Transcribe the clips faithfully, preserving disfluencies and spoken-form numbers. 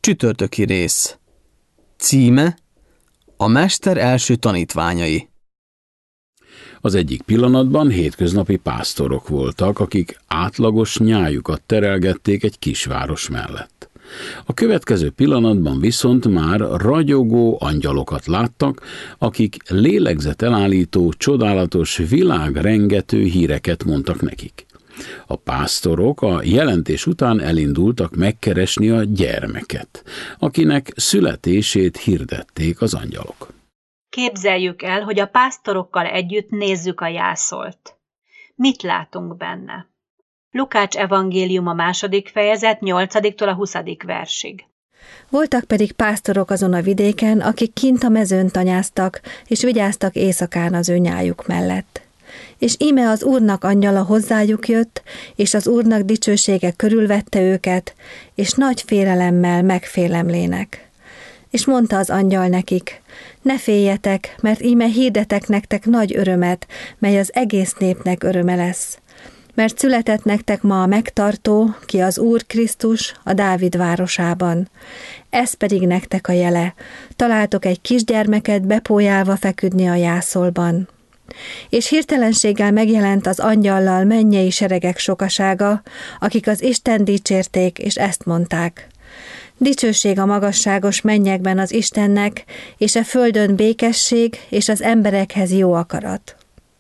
Csütörtöki rész. Címe: A mester első tanítványai. Az egyik pillanatban hétköznapi pásztorok voltak, akik átlagos nyájukat terelgették egy kisváros mellett. A következő pillanatban viszont már ragyogó angyalokat láttak, akik lélegzetelállító, csodálatos, világrengető híreket mondtak nekik. A pásztorok a jelentés után elindultak megkeresni a gyermeket, akinek születését hirdették az angyalok. Képzeljük el, hogy a pásztorokkal együtt nézzük a jászolt. Mit látunk benne? Lukács evangélium a második fejezet nyolcadiktól a huszadik versig. Voltak pedig pásztorok azon a vidéken, akik kint a mezőn tanyáztak, és vigyáztak éjszakán az ő nyájuk mellett. És íme az Úrnak angyala hozzájuk jött, és az Úrnak dicsősége körülvette őket, és nagy félelemmel megfélemlének. És mondta az angyal nekik: ne féljetek, mert íme hirdetek nektek nagy örömet, mely az egész népnek öröme lesz. Mert született nektek ma a megtartó, ki az Úr Krisztus a Dávid városában. Ez pedig nektek a jele: találtok egy kisgyermeket bepójálva feküdni a jászolban. És hirtelenséggel megjelent az angyallal mennyei seregek sokasága, akik az Isten dicsérték, és ezt mondták: dicsőség a magasságos mennyekben az Istennek, és a földön békesség, és az emberekhez jó akarat.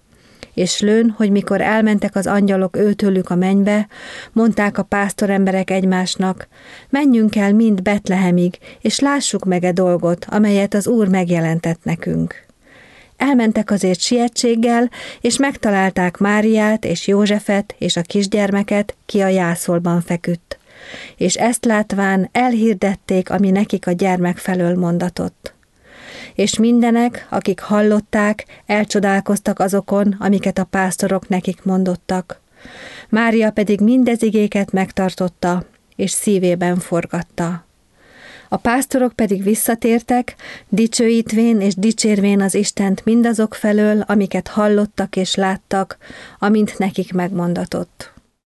És lőn, hogy mikor elmentek az angyalok őtőlük a mennybe, mondták a pásztoremberek egymásnak: menjünk el mind Betlehemig, és lássuk meg e dolgot, amelyet az Úr megjelentett nekünk. Elmentek azért sietséggel, és megtalálták Máriát és Józsefet és a kisgyermeket, ki a jászolban feküdt. És ezt látván elhirdették, ami nekik a gyermek felől mondatott. És mindenek, akik hallották, elcsodálkoztak azokon, amiket a pásztorok nekik mondottak. Mária pedig mindez igéket megtartotta, és szívében forgatta. A pásztorok pedig visszatértek, dicsőítvén és dicsérvén az Istent mindazok felől, amiket hallottak és láttak, amint nekik megmondatott.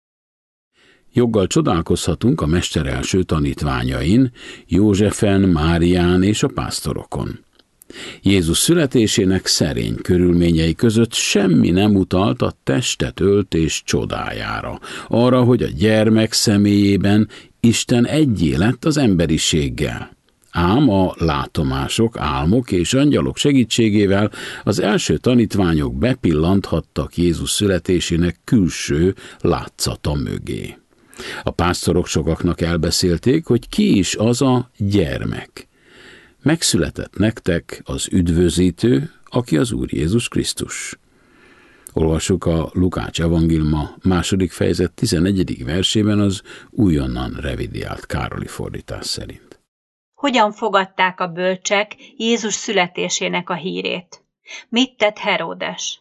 Joggal csodálkozhatunk a mester első tanítványain, Józsefen, Márián és a pásztorokon. Jézus születésének szerény körülményei között semmi nem utalt a testet öltés csodájára, arra, hogy a gyermek személyében Isten egyé lett az emberiséggel. Ám a látomások, álmok és angyalok segítségével az első tanítványok bepillanthattak Jézus születésének külső látszata mögé. A pásztorok sokaknak elbeszélték, hogy ki is az a gyermek. Megszületett nektek az üdvözítő, aki az Úr Jézus Krisztus. Olvassuk a Lukács evangéliuma második fejezet tizennegyedik versében az újonnan revidiált Károli fordítás szerint. Hogyan fogadták a bölcsek Jézus születésének a hírét? Mit tett Heródes?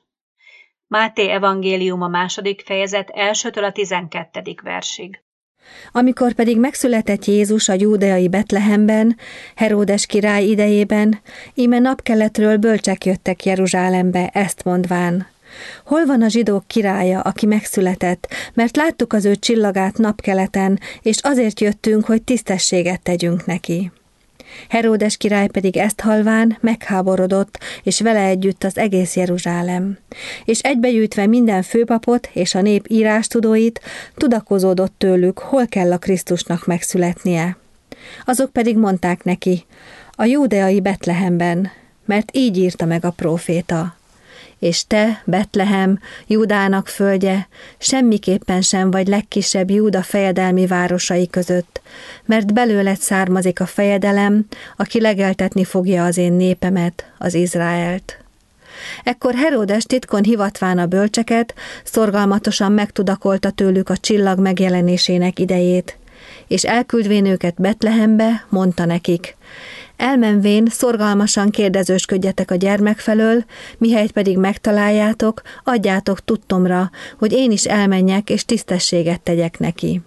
Máté evangélium a második fejezet elsőtől a tizenkettedik versig. Amikor pedig megszületett Jézus a júdeai Betlehemben, Heródes király idejében, íme napkeletről bölcsek jöttek Jeruzsálembe, ezt mondván: hol van a zsidók királya, aki megszületett, mert láttuk az ő csillagát napkeleten, és azért jöttünk, hogy tisztességet tegyünk neki. Heródes király pedig ezt hallván megháborodott, és vele együtt az egész Jeruzsálem. És egybegyűjtve minden főpapot és a nép írástudóit, tudakozódott tőlük, hol kell a Krisztusnak megszületnie. Azok pedig mondták neki: a júdeai Betlehemben, mert így írta meg a próféta: és te, Betlehem, Júdának földje, semmiképpen sem vagy legkisebb Júda fejedelmi városai között, mert belőled származik a fejedelem, aki legeltetni fogja az én népemet, az Izraelt. Ekkor Heródes titkon hivatván a bölcseket, szorgalmatosan megtudakolta tőlük a csillag megjelenésének idejét, és elküldvén őket Betlehembe, mondta nekik: elmenvén szorgalmasan kérdezősködjetek a gyermek felől, mihelyt pedig megtaláljátok, adjátok tudtomra, hogy én is elmenjek és tisztességet tegyek neki.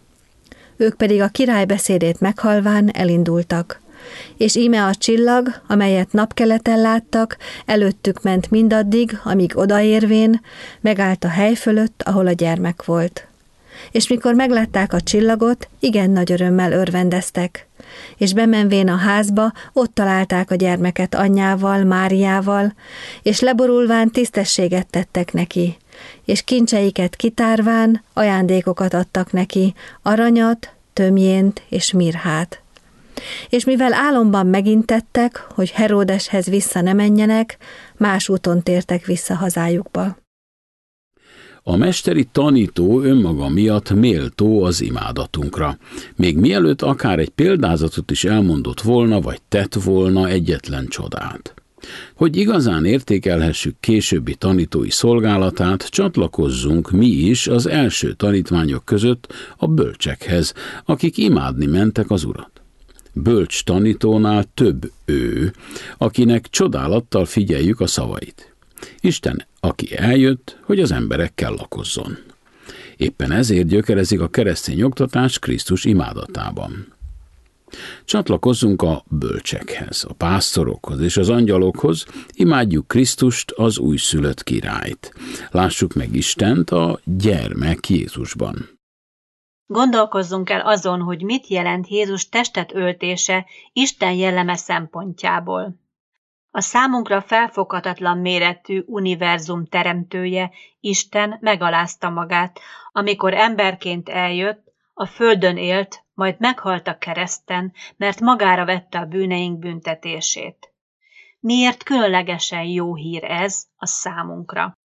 Ők pedig a király beszédét meghallván elindultak. És íme a csillag, amelyet napkeleten láttak, előttük ment mindaddig, amíg odaérvén megállt a hely fölött, ahol a gyermek volt. és mikor meglátták a csillagot, igen nagy örömmel örvendeztek. És bemenvén a házba, ott találták a gyermeket anyjával, Máriával, és leborulván tisztességet tettek neki, és kincseiket kitárván ajándékokat adtak neki, aranyat, tömjént és mirhát. És mivel álomban megintettek, hogy Heródeshez vissza ne menjenek, más úton tértek vissza hazájukba. A mesteri tanító önmaga miatt méltó az imádatunkra, még mielőtt akár egy példázatot is elmondott volna, vagy tett volna egyetlen csodát. Hogy igazán értékelhessük későbbi tanítói szolgálatát, csatlakozzunk mi is az első tanítványok között a bölcsekhez, akik imádni mentek az Urat. Bölcs tanítónál több ő, akinek csodálattal figyeljük a szavait. Isten, aki eljött, hogy az emberekkel lakozzon. Éppen ezért gyökerezik a keresztény oktatás Krisztus imádatában. Csatlakozzunk a bölcsekhez, a pásztorokhoz és az angyalokhoz, imádjuk Krisztust, az újszülött királyt. Lássuk meg Istent a gyermek Jézusban. Gondolkozzunk el azon, hogy mit jelent Jézus testet öltése Isten jelleme szempontjából. A számunkra felfoghatatlan méretű univerzum teremtője, Isten megalázta magát, amikor emberként eljött, a földön élt, majd meghalt a kereszten, mert magára vette a bűneink büntetését. Miért különlegesen jó hír ez a számunkra?